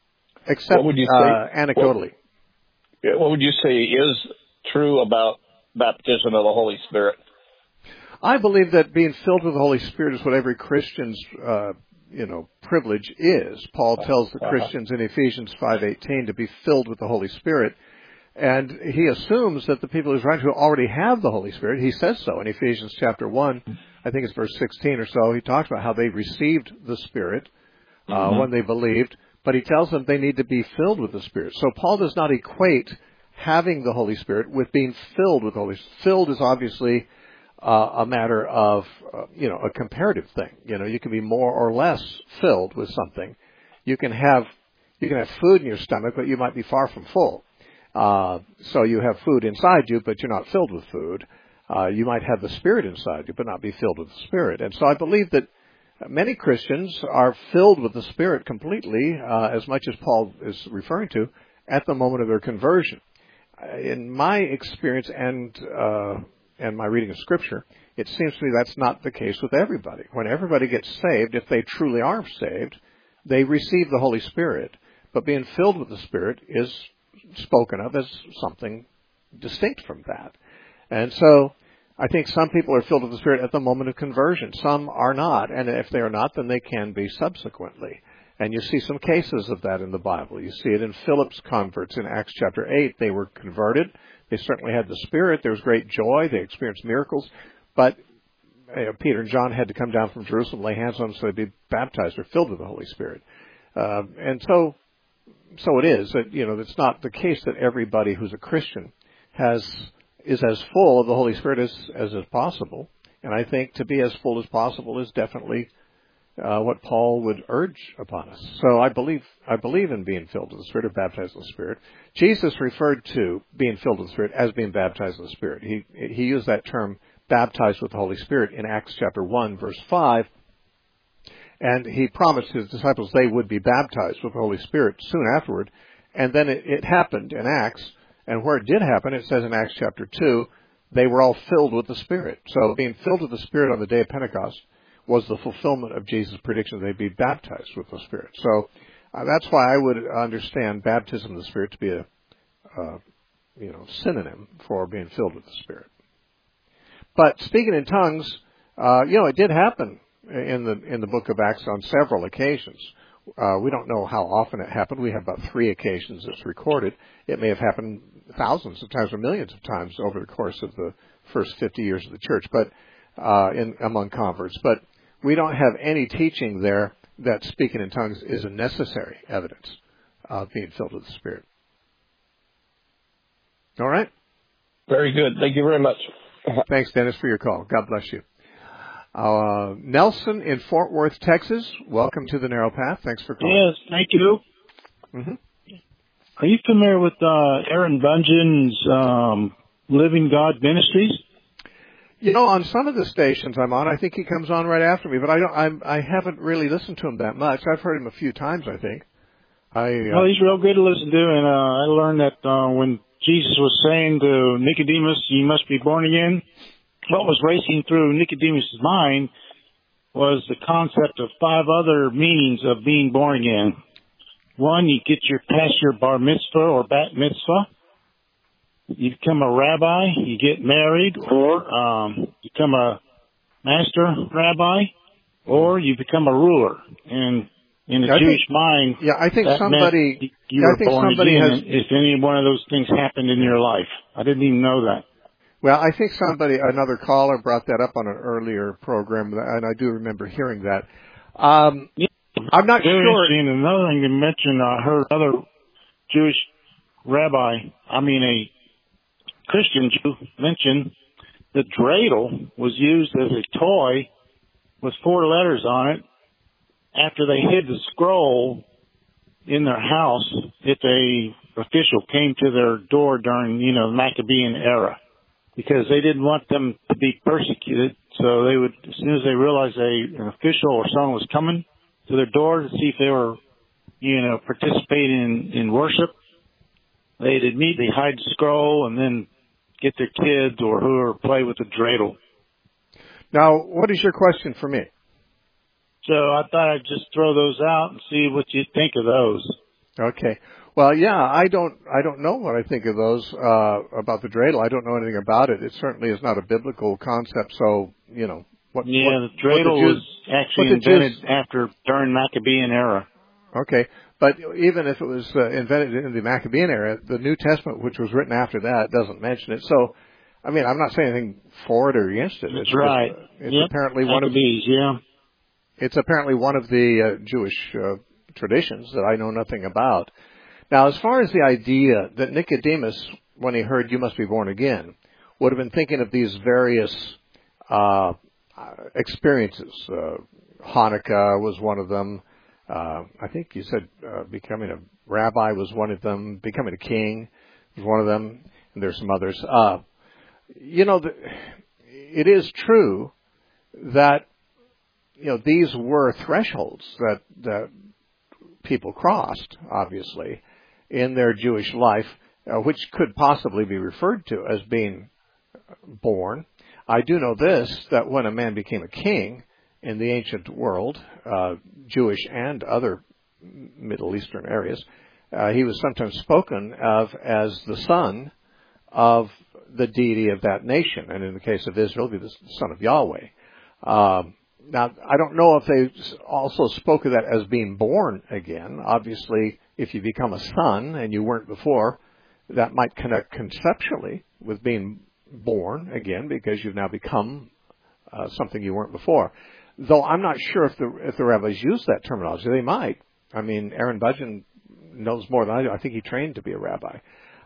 S1: except
S11: what would you say,
S1: anecdotally.
S11: What would you say is true about baptism of the Holy Spirit?
S1: I believe that being filled with the Holy Spirit is what every Christian's, privilege is. Paul tells the Christians in Ephesians 5:18 to be filled with the Holy Spirit. And he assumes that the people he's writing to already have the Holy Spirit. He says so in Ephesians chapter 1, I think it's verse 16 or so. He talks about how they received the Spirit when they believed, but he tells them they need to be filled with the Spirit. So Paul does not equate having the Holy Spirit with being filled with the Holy Spirit. Filled is obviously a matter of, a comparative thing. You can be more or less filled with something. You can have food in your stomach, but you might be far from full. So you have food inside you, but you're not filled with food. You might have the Spirit inside you, but not be filled with the Spirit. And so I believe that many Christians are filled with the Spirit completely, as much as Paul is referring to, at the moment of their conversion. In my experience and my reading of Scripture, it seems to me that's not the case with everybody. When everybody gets saved, if they truly are saved, they receive the Holy Spirit. But being filled with the Spirit is spoken of as something distinct from that. And so I think some people are filled with the Spirit at the moment of conversion. Some are not. And if they are not, then they can be subsequently. And you see some cases of that in the Bible. You see it in Philip's converts in Acts chapter 8. They were converted. They certainly had the Spirit. There was great joy. They experienced miracles. But Peter and John had to come down from Jerusalem, lay hands on them so they'd be baptized or filled with the Holy Spirit. And so it is that, it's not the case that everybody who's a Christian is as full of the Holy Spirit as is possible. And I think to be as full as possible is definitely what Paul would urge upon us. So I believe in being filled with the Spirit or baptized with the Spirit. Jesus referred to being filled with the Spirit as being baptized with the Spirit. He used that term, baptized with the Holy Spirit, in Acts chapter 1, verse 5. And he promised his disciples they would be baptized with the Holy Spirit soon afterward. And then it happened in Acts. And where it did happen, it says in Acts chapter 2, they were all filled with the Spirit. So being filled with the Spirit on the day of Pentecost was the fulfillment of Jesus' prediction they'd be baptized with the Spirit. So that's why I would understand baptism of the Spirit to be a synonym for being filled with the Spirit. But speaking in tongues, it did happen in the book of Acts on several occasions. We don't know how often it happened. We have about 3 occasions it's recorded. It may have happened thousands of times or millions of times over the course of the first 50 years of the church, but among converts. But we don't have any teaching there that speaking in tongues is a necessary evidence of being filled with the Spirit. All right?
S11: Very good. Thank you very much.
S1: Thanks, Dennis, for your call. God bless you. Nelson in Fort Worth, Texas. Welcome to the Narrow Path. Thanks for calling.
S12: Yes, thank you.
S1: Mm-hmm.
S12: Are you familiar with Aaron Bungen's Living God Ministries?
S1: On some of the stations I'm on, I think he comes on right after me, but I haven't really listened to him that much. I've heard him a few times, I think.
S12: Well, he's real good to listen to, and I learned that when Jesus was saying to Nicodemus, "You must be born again," what was racing through Nicodemus' mind was the concept of 5 other meanings of being born again. 1, you get past your bar mitzvah or bat mitzvah. You become a rabbi, you get married, or become a master rabbi, or you become a ruler. And in the Jewish mind,
S1: I think
S12: that
S1: somebody,
S12: meant you were born
S1: somebody
S12: again
S1: has,
S12: if any one of those things happened in your life. I didn't even know that.
S1: Well, I think another caller brought that up on an earlier program, and I do remember hearing that. I'm not sure.
S12: And another thing to mention, I heard another Jewish rabbi, a Christian Jew, mention that dreidel was used as a toy with 4 letters on it after they hid the scroll in their house if a official came to their door during, the Maccabean era, because they didn't want them to be persecuted. So they would, as soon as they realized an official or someone was coming to their door to see if they were, participating in worship, they'd immediately hide the scroll and then get their kids or whoever play with the dreidel.
S1: Now, what is your question for me?
S12: So I thought I'd just throw those out and see what you think of those.
S1: Okay. Well, yeah, I don't know what I think of those about the dreidel. I don't know anything about it. It certainly is not a biblical concept. So,
S12: the dreidel was actually invented during Maccabean era.
S1: Okay, but even if it was invented in the Maccabean era, the New Testament, which was written after that, doesn't mention it. So, I mean, I'm not saying anything for it or against it.
S12: That's right.
S1: It's apparently It's apparently one of the Jewish traditions that I know nothing about. Now, as far as the idea that Nicodemus, when he heard "you must be born again," would have been thinking of these various experiences. Hanukkah was one of them. I think you said becoming a rabbi was one of them. Becoming a king was one of them. And there's some others. It is true that these were thresholds that people crossed, obviously, in their Jewish life, which could possibly be referred to as being born. I do know this, that when a man became a king in the ancient world, Jewish and other Middle Eastern areas, he was sometimes spoken of as the son of the deity of that nation, and in the case of Israel, be the son of Yahweh. Now, I don't know if they also spoke of that as being born again. Obviously, if you become a son and you weren't before, that might connect conceptually with being born again because you've now become something you weren't before. Though I'm not sure if the rabbis use that terminology. They might. I mean, Aaron Budgen knows more than I do. I think he trained to be a rabbi.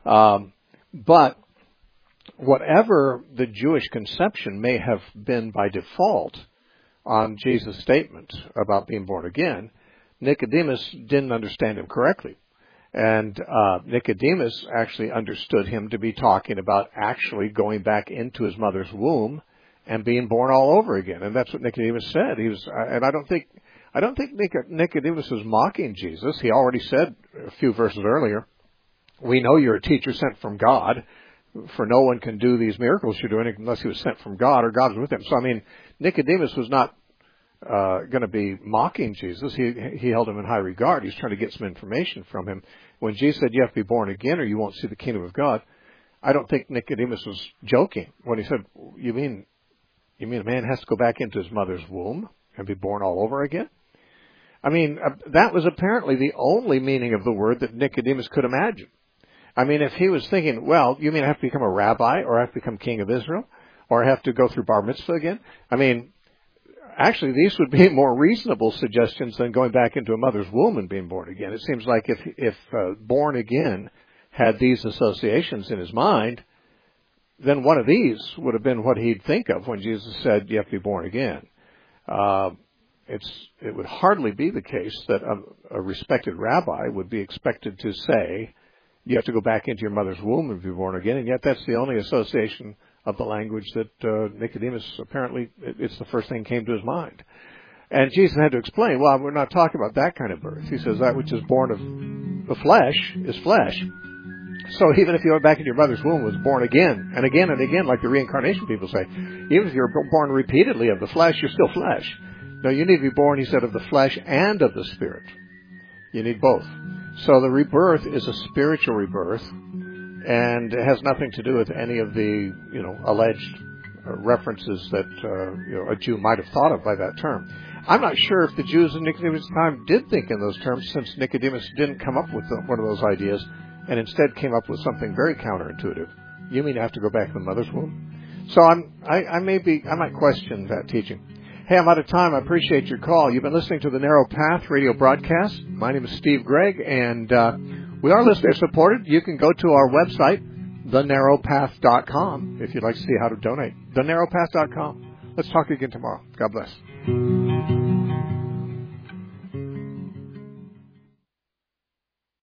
S1: But whatever the Jewish conception may have been by default on Jesus' statement about being born again, Nicodemus didn't understand him correctly. And Nicodemus actually understood him to be talking about actually going back into his mother's womb and being born all over again. And that's what Nicodemus said. He was, and I don't think Nicodemus was mocking Jesus. He already said a few verses earlier, "We know you're a teacher sent from God, for no one can do these miracles you're doing unless he was sent from God or God was with him." So, I mean, Nicodemus was not going to be mocking Jesus. He held him in high regard. He's trying to get some information from him. When Jesus said, "You have to be born again or you won't see the kingdom of God," I don't think Nicodemus was joking when he said, You mean a man has to go back into his mother's womb and be born all over again? I mean, that was apparently the only meaning of the word that Nicodemus could imagine. I mean, if he was thinking, well, you mean I have to become a rabbi, or I have to become king of Israel, or I have to go through bar mitzvah again? I mean, actually, these would be more reasonable suggestions than going back into a mother's womb and being born again. It seems like if born again had these associations in his mind, then one of these would have been what he'd think of when Jesus said, "You have to be born again." It would hardly be the case that a respected rabbi would be expected to say, "You have to go back into your mother's womb and be born again," and yet that's the only association of the language that Nicodemus, apparently, it's the first thing that came to his mind. And Jesus had to explain, well, we're not talking about that kind of birth. He says that which is born of the flesh is flesh. So even if you went back into your mother's womb, was born again and again and again, like the reincarnation people say, even if you're born repeatedly of the flesh, you're still flesh. No, you need to be born, he said, of the flesh and of the spirit. You need both. So the rebirth is a spiritual rebirth, and it has nothing to do with any of the, alleged references that a Jew might have thought of by that term. I'm not sure if the Jews in Nicodemus' time did think in those terms, since Nicodemus didn't come up with one of those ideas, and instead came up with something very counterintuitive. You mean I have to go back to the mother's womb? So I might question that teaching. Hey, I'm out of time. I appreciate your call. You've been listening to the Narrow Path radio broadcast. My name is Steve Gregg, and we are listener supported. You can go to our website, thenarrowpath.com, if you'd like to see how to donate. thenarrowpath.com. Let's talk again tomorrow. God bless.